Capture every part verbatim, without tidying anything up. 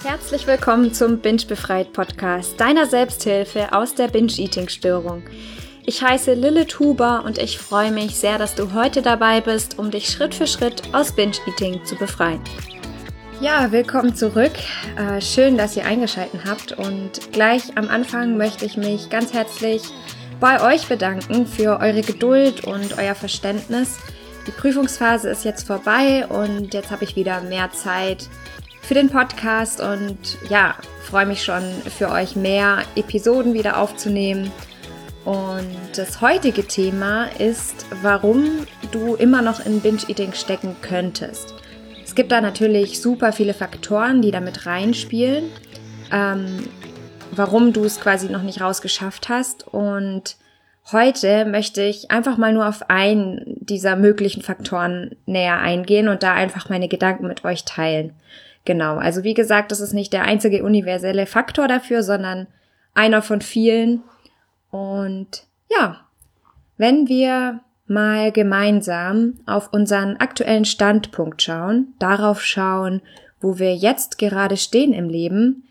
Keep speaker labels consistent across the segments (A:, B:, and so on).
A: Herzlich willkommen zum Binge Befreit Podcast, deiner Selbsthilfe aus der Binge-Eating-Störung. Ich heiße Lilith Huber und ich freue mich sehr, dass du heute dabei bist, um dich Schritt für Schritt aus Binge-Eating zu befreien. Ja, willkommen zurück. Äh, schön, dass ihr eingeschaltet habt und gleich am Anfang möchte ich mich ganz herzlich bei euch bedanken für eure Geduld und euer Verständnis. Die Prüfungsphase ist jetzt vorbei und jetzt habe ich wieder mehr Zeit für den Podcast und ja, freue mich schon für euch mehr Episoden wieder aufzunehmen. Und das heutige Thema ist, warum du immer noch in Binge-Eating stecken könntest. Es gibt da natürlich super viele Faktoren, die damit reinspielen, ähm, warum du es quasi noch nicht rausgeschafft hast. Und heute möchte ich einfach mal nur auf einen dieser möglichen Faktoren näher eingehen und da einfach meine Gedanken mit euch teilen. Genau, also wie gesagt, das ist nicht der einzige universelle Faktor dafür, sondern einer von vielen. Und ja, wenn wir mal gemeinsam auf unseren aktuellen Standpunkt schauen, darauf schauen, wo wir jetzt gerade stehen im Leben,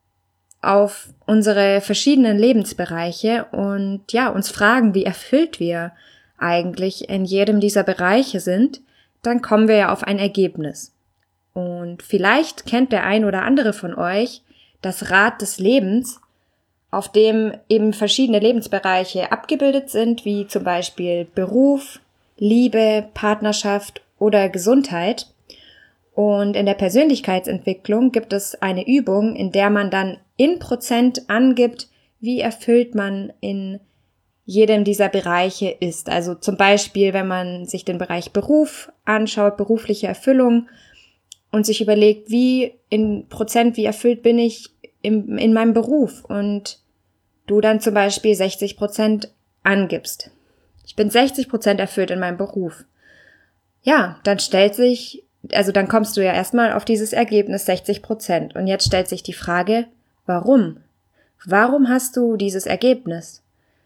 A: auf unsere verschiedenen Lebensbereiche und ja, uns fragen, wie erfüllt wir eigentlich in jedem dieser Bereiche sind, dann kommen wir ja auf ein Ergebnis. Und vielleicht kennt der ein oder andere von euch das Rad des Lebens, auf dem eben verschiedene Lebensbereiche abgebildet sind, wie zum Beispiel Beruf, Liebe, Partnerschaft oder Gesundheit. Und in der Persönlichkeitsentwicklung gibt es eine Übung, in der man dann in Prozent angibt, wie erfüllt man in jedem dieser Bereiche ist. Also zum Beispiel, wenn man sich den Bereich Beruf anschaut, berufliche Erfüllung, und sich überlegt, wie in Prozent, wie erfüllt bin ich im, in meinem Beruf und du dann zum Beispiel sechzig Prozent angibst. Ich bin sechzig Prozent erfüllt in meinem Beruf. Ja, dann stellt sich, also dann kommst du ja erstmal auf dieses Ergebnis sechzig Prozent und jetzt stellt sich die Frage, warum? Warum hast du dieses Ergebnis?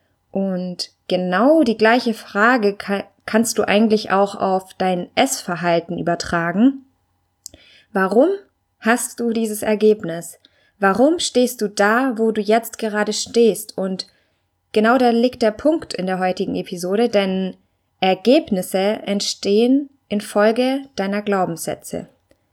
A: Und genau die gleiche Frage kann, kannst du eigentlich auch auf dein Essverhalten übertragen. Warum hast du dieses Ergebnis? Warum stehst du da, wo du jetzt gerade stehst? Und genau da liegt der Punkt in der heutigen Episode, denn Ergebnisse entstehen infolge deiner Glaubenssätze.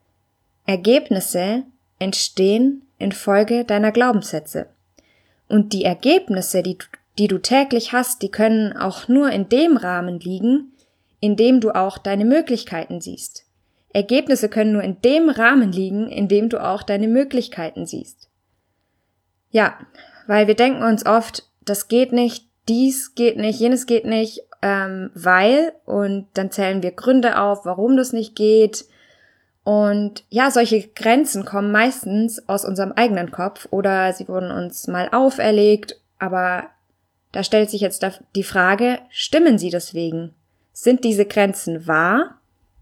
A: Ergebnisse entstehen infolge deiner Glaubenssätze. Und die Ergebnisse, die, die du täglich hast, die können auch nur in dem Rahmen liegen, in dem du auch deine Möglichkeiten siehst. Ergebnisse können nur in dem Rahmen liegen, in dem du auch deine Möglichkeiten siehst. Ja, weil wir denken uns oft, das geht nicht, dies geht nicht, jenes geht nicht, ähm, weil, und dann zählen wir Gründe auf, warum das nicht geht. Und ja, solche Grenzen kommen meistens aus unserem eigenen Kopf oder sie wurden uns mal auferlegt, aber da stellt sich jetzt die Frage, stimmen sie deswegen? Sind diese Grenzen wahr?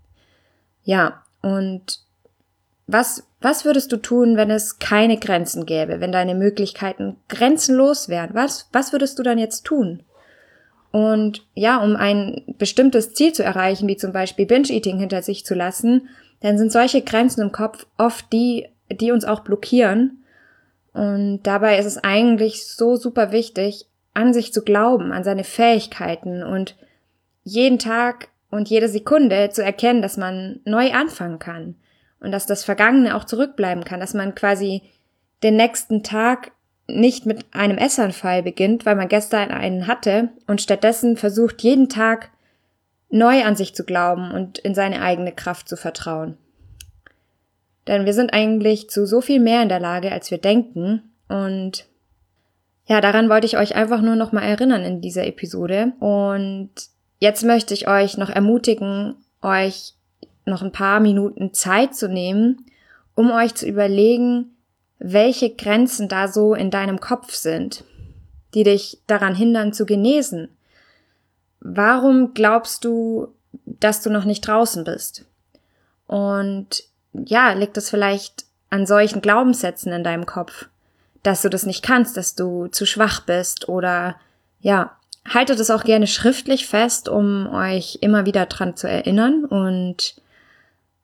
A: Ja, und was, was würdest du tun, wenn es keine Grenzen gäbe, wenn deine Möglichkeiten grenzenlos wären? Was, was würdest du dann jetzt tun? Und ja, um ein bestimmtes Ziel zu erreichen, wie zum Beispiel Binge-Eating hinter sich zu lassen, dann sind solche Grenzen im Kopf oft die, die uns auch blockieren. Und dabei ist es eigentlich so super wichtig, an sich zu glauben, an seine Fähigkeiten und jeden Tag und jede Sekunde zu erkennen, dass man neu anfangen kann und dass das Vergangene auch zurückbleiben kann, dass man quasi den nächsten Tag nicht mit einem Essanfall beginnt, weil man gestern einen hatte und stattdessen versucht, jeden Tag neu an sich zu glauben und in seine eigene Kraft zu vertrauen. Denn wir sind eigentlich zu so viel mehr in der Lage, als wir denken und ja, daran wollte ich euch einfach nur noch mal erinnern in dieser Episode und jetzt möchte ich euch noch ermutigen, euch noch ein paar Minuten Zeit zu nehmen, um euch zu überlegen, welche Grenzen da so in deinem Kopf sind, die dich daran hindern zu genesen. Warum glaubst du, dass du noch nicht draußen bist? Und ja, liegt es vielleicht an solchen Glaubenssätzen in deinem Kopf, dass du das nicht kannst, dass du zu schwach bist oder ja, haltet es auch gerne schriftlich fest, um euch immer wieder dran zu erinnern und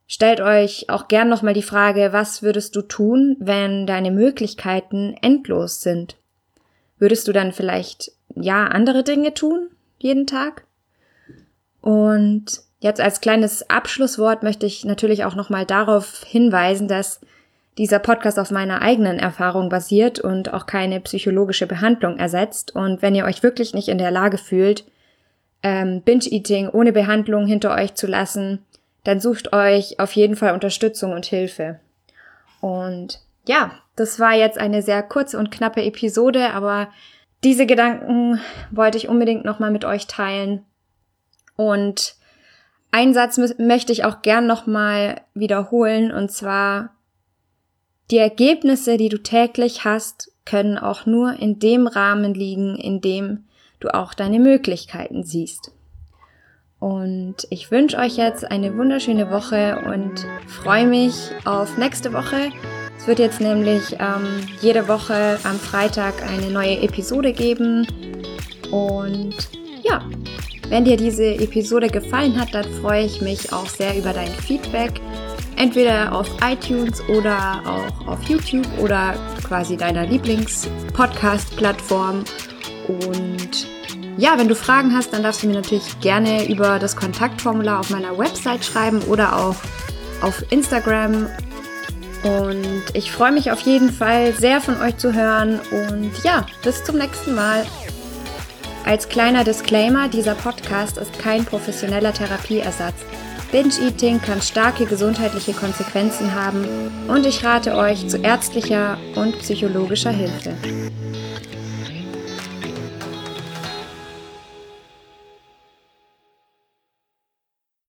A: stellt euch auch gern nochmal die Frage, was würdest du tun, wenn deine Möglichkeiten endlos sind? Würdest du dann vielleicht, ja, andere Dinge tun, jeden Tag? Und jetzt als kleines Abschlusswort möchte ich natürlich auch nochmal darauf hinweisen, dass dieser Podcast auf meiner eigenen Erfahrung basiert und auch keine psychologische Behandlung ersetzt. Und wenn ihr euch wirklich nicht in der Lage fühlt, ähm, Binge-Eating ohne Behandlung hinter euch zu lassen, dann sucht euch auf jeden Fall Unterstützung und Hilfe. Und ja, das war jetzt eine sehr kurze und knappe Episode, aber diese Gedanken wollte ich unbedingt nochmal mit euch teilen. Und einen Satz mü- möchte ich auch gern nochmal wiederholen, und zwar: Die Ergebnisse, die du täglich hast, können auch nur in dem Rahmen liegen, in dem du auch deine Möglichkeiten siehst. Und ich wünsche euch jetzt eine wunderschöne Woche und freue mich auf nächste Woche. Es wird jetzt nämlich ähm, jede Woche am Freitag eine neue Episode geben. Und ja, wenn dir diese Episode gefallen hat, dann freue ich mich auch sehr über dein Feedback. Entweder auf iTunes oder auch auf YouTube oder quasi deiner Lieblings-Podcast-Plattform. Und ja, wenn du Fragen hast, dann darfst du mir natürlich gerne über das Kontaktformular auf meiner Website schreiben oder auch auf Instagram. Und ich freue mich auf jeden Fall sehr von euch zu hören. Und ja, bis zum nächsten Mal. Als kleiner Disclaimer, dieser Podcast ist kein professioneller Therapieersatz. Binge-Eating kann starke gesundheitliche Konsequenzen haben und ich rate euch zu ärztlicher und psychologischer Hilfe.